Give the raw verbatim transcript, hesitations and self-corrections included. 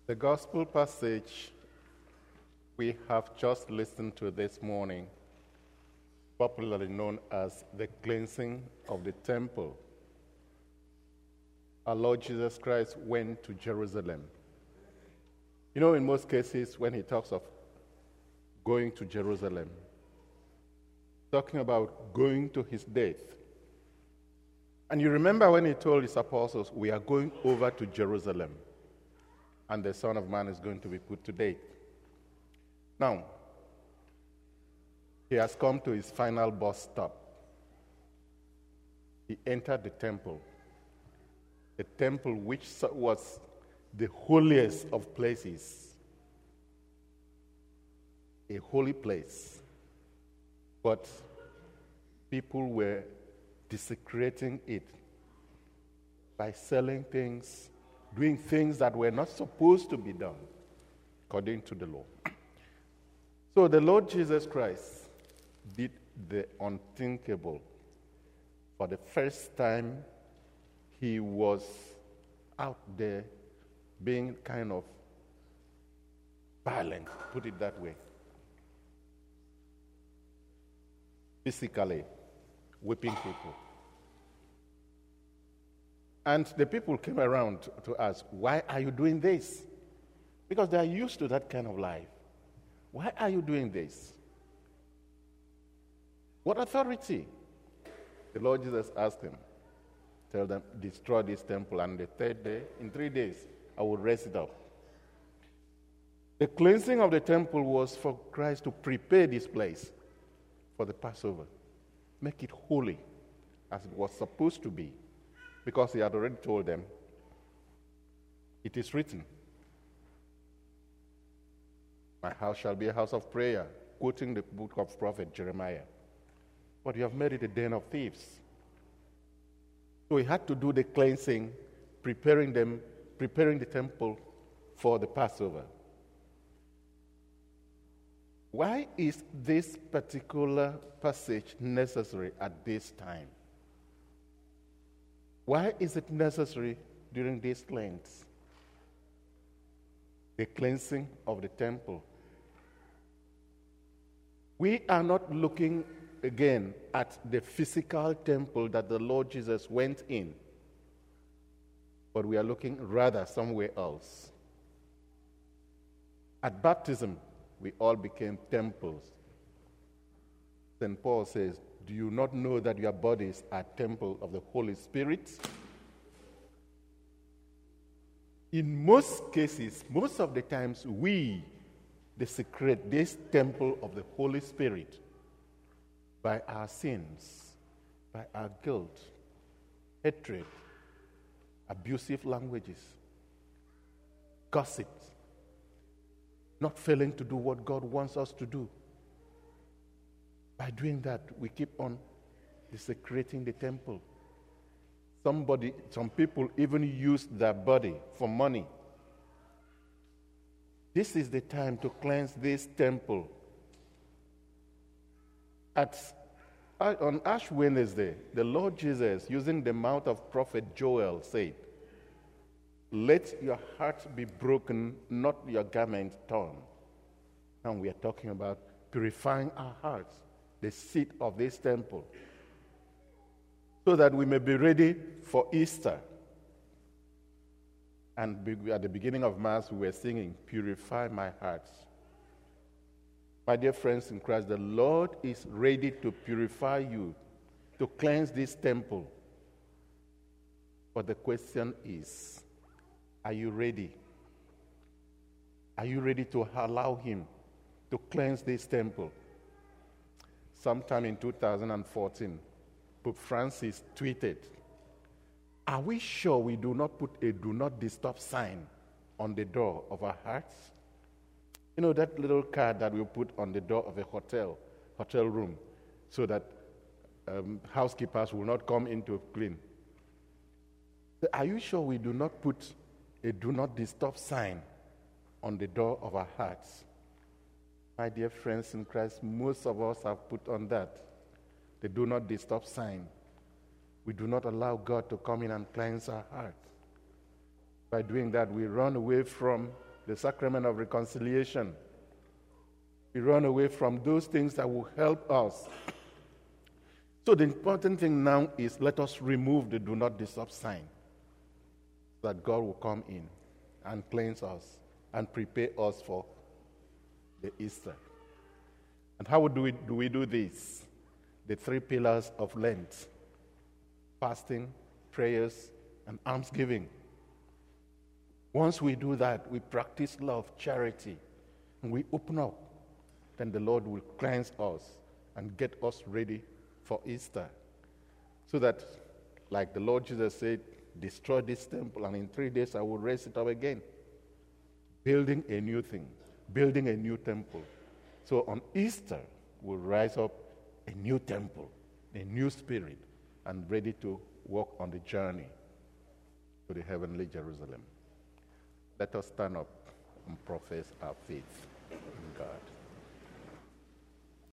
The gospel passage we have just listened to this morning, popularly known as the cleansing of the temple. Our Lord Jesus Christ went to Jerusalem. You know, in most cases, when he talks of going to Jerusalem, talking about going to his death. And you remember when he told his apostles, we are going over to Jerusalem, and the Son of Man is going to be put to death. Now, he has come to his final bus stop. He entered the temple, the temple which was the holiest of places, a holy place. But people were desecrating it by selling things, doing things that were not supposed to be done according to the law. So the Lord Jesus Christ did the unthinkable. For the first time, he was out there being kind of violent, put it that way. Physically whipping people. And the people came around to, to ask, why are you doing this? Because they are used to that kind of life. Why are you doing this? What authority? The Lord Jesus asked them, tell them, destroy this temple, and the third day, in three days, I will raise it up. The cleansing of the temple was for Christ to prepare this place for the Passover. Make it holy as it was supposed to be. Because he had already told them, it is written, my house shall be a house of prayer, quoting the book of prophet Jeremiah. But you have made it a den of thieves. So he had to do the cleansing, preparing them, preparing the temple for the Passover. Why is this particular passage necessary at this time? Why is it necessary during this Lent? The cleansing of the temple. We are not looking again at the physical temple that the Lord Jesus went in, but we are looking rather somewhere else. At baptism, we all became temples. Saint Paul says, do you not know that your bodies are temple of the Holy Spirit? In most cases, most of the times, we desecrate this temple of the Holy Spirit by our sins, by our guilt, hatred, abusive languages, gossip, not failing to do what God wants us to do. By doing that, we keep on desecrating the temple. Somebody, some people even use their body for money. This is the time to cleanse this temple. At, on Ash Wednesday, the Lord Jesus, using the mouth of prophet Joel, said, let your heart be broken, not your garment torn. And we are talking about purifying our hearts, the seat of this temple, so that we may be ready for Easter. And be, at the beginning of Mass, we were singing, purify my heart. My dear friends in Christ, the Lord is ready to purify you, to cleanse this temple. But the question is, are you ready? Are you ready to allow him to cleanse this temple? Sometime in two thousand fourteen, Pope Francis tweeted, are we sure we do not put a do not disturb sign on the door of our hearts? You know, that little card that we put on the door of a hotel, hotel room, so that um, housekeepers will not come in to clean. Are you sure we do not put a do not disturb sign on the door of our hearts? My dear friends in Christ, most of us have put on that, the do not disturb sign. We do not allow God to come in and cleanse our hearts. By doing that, we run away from the sacrament of reconciliation. We run away from those things that will help us. So the important thing now is let us remove the do not disturb sign, so that God will come in and cleanse us and prepare us for the Easter. And how do we do, we do this? The three pillars of Lent: fasting, prayers, and almsgiving. Once we do that, we practice love, charity, and we open up, then the Lord will cleanse us and get us ready for Easter. So that, like the Lord Jesus said, destroy this temple, and in three days I will raise it up again. Building a new thing, building a new temple. So on Easter, we'll rise up a new temple, a new spirit, and ready to walk on the journey to the heavenly Jerusalem. Let us stand up and profess our faith in God.